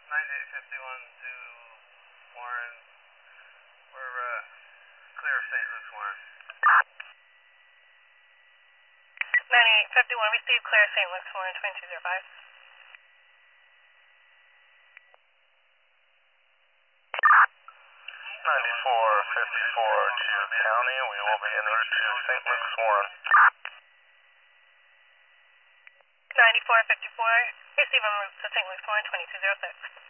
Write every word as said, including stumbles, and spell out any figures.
ninety-eight fifty-one to Warren. We're uh, clear of Saint Luke's, Warren. ninety-eight fifty-one, received, clear of Saint Luke's, Warren, twenty-two oh five. ninety-four fifty-four to County, we will be en route to Saint Luke's, Warren. ninety-four fifty-four, receive en route to Saint Luke's, Warren, twenty-two oh six.